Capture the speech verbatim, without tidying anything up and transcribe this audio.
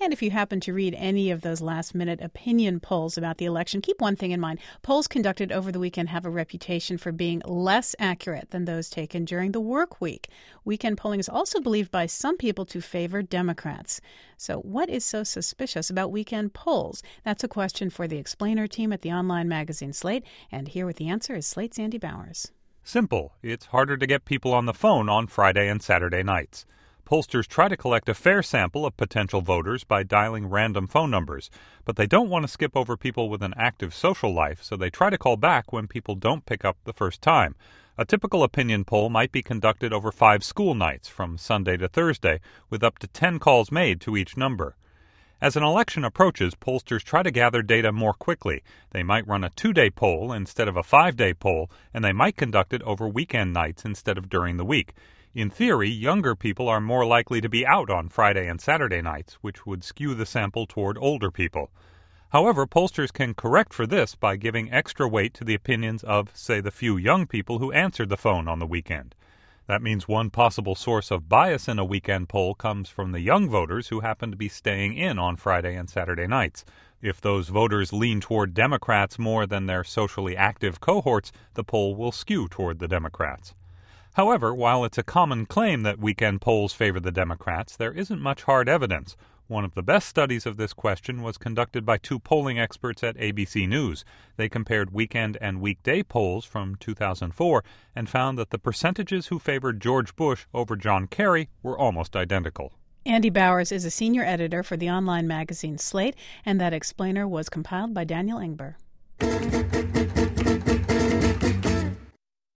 And if you happen to read any of those last-minute opinion polls about the election, keep one thing in mind. Polls conducted over the weekend have a reputation for being less accurate than those taken during the work week. Weekend polling is also believed by some people to favor Democrats. So what is so suspicious about weekend polls? That's a question for the Explainer team at the online magazine Slate. And here with the answer is Slate's Andy Bowers. Simple. It's harder to get people on the phone on Friday and Saturday nights. Pollsters try to collect a fair sample of potential voters by dialing random phone numbers, but they don't want to skip over people with an active social life, so they try to call back when people don't pick up the first time. A typical opinion poll might be conducted over five school nights from Sunday to Thursday, with up to ten calls made to each number. As an election approaches, pollsters try to gather data more quickly. They might run a two-day poll instead of a five-day poll, and they might conduct it over weekend nights instead of during the week. In theory, younger people are more likely to be out on Friday and Saturday nights, which would skew the sample toward older people. However, pollsters can correct for this by giving extra weight to the opinions of, say, the few young people who answered the phone on the weekend. That means one possible source of bias in a weekend poll comes from the young voters who happen to be staying in on Friday and Saturday nights. If those voters lean toward Democrats more than their socially active cohorts, the poll will skew toward the Democrats. However, while it's a common claim that weekend polls favor the Democrats, there isn't much hard evidence. One of the best studies of this question was conducted by two polling experts at A B C News. They compared weekend and weekday polls from two thousand four and found that the percentages who favored George Bush over John Kerry were almost identical. Andy Bowers is a senior editor for the online magazine Slate, and that explainer was compiled by Daniel Engber.